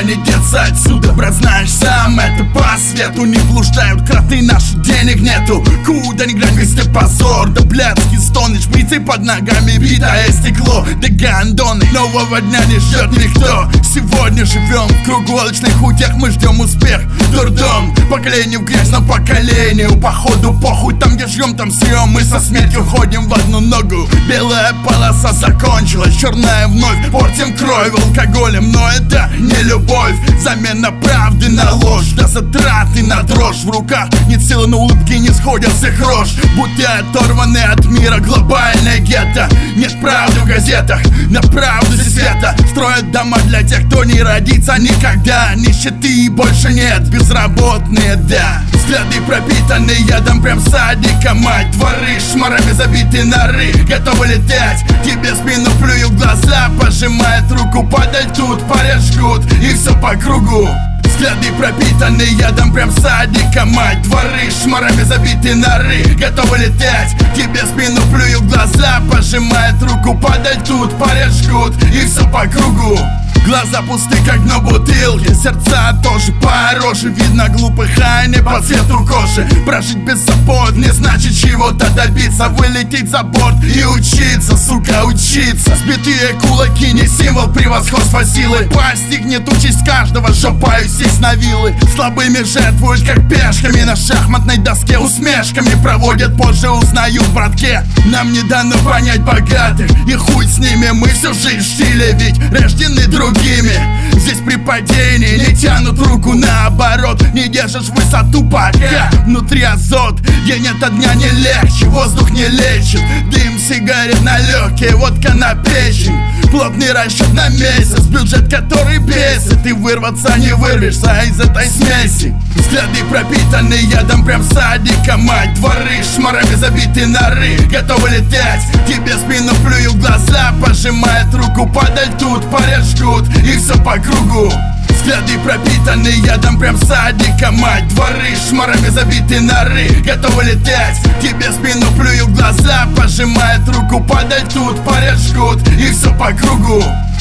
не деться отсюда. Брат, знаешь сам, это по свету не блуждают кроты, наших денег нету. Куда ни глянь, везде позор. Да блядский стон, шприцы под ногами, битое стекло. Да гандоны, нового дня не ждет никто. Сегодня живем в круглолочных утях, мы ждем успех. Дурдом, поколение в грязном поколении. Походу похуй, там где жрем, там срем. Мы со смертью ходим в одну ногу. Белая полоса закончилась, черная вновь. Портим кровь алкоголем, но это не любовь. Замена правды на ложь, до затраты на дрожь в руках. Нет силы на улыбки, не сходят с их рож. Будто оторваны от мира, глобальное гетто. Нет правды в газетах, на правду здесь света. Строят дома для тех, кто не родится никогда. Нищеты больше нет, безработные, да. Взгляды пропитаны ядом прям садика. Мать, дворы шмарами забиты норы. Готовы лететь, тебе спину плюют в глаза. Пожимает руку, падаль тут, парят жгут. И все по кругу. Взгляды пропитаны ядом прям садика. Мать, дворы шмарами забиты норы. Готовы лететь, тебе спину плюют в глаза. Пожимает руку, падаль тут, парят жгут. И все по кругу. Глаза пусты, как дно бутылки. Сердца тоже по роже. Видно глупых, а не по цвету кожи. Прожить без забот не значит чего-то добиться. Вылететь за борт и учиться, сука, учиться. Сбитые кулаки не символ превосходства силы. Постигнет участь каждого, жопаю сесть на вилы. Слабыми жертвуют, как пешками на шахматной доске. Усмешками проводят, позже узнают, братке. Нам не дано понять богатых, и хуй с ними, мы всю жизнь штили. Ведь рождены другими. Здесь при падении не тянут руку, наоборот. Не держишь высоту, пока внутри азот. День ото дня не легче, воздух не лечит. Дым сигарет на легкие, водка на печень. Плотный расчет на месяц, бюджет, который бесит. И вырваться не вырвешься из этой смеси. Взгляды пропитаны ядом прям садика. Мать, дворы шмарами забиты норы. Готовы лететь, тебе спину плюют в глаза. Пожимает руку, падаль тут, парят жгут. И все по кругу. Взгляды пропитаны ядом прям садика. Мать, дворы шмарами забиты норы. Готовы лететь, тебе спину плюют в глаза. Пожимает руку, падаль тут, парят жгут. И все по кругу.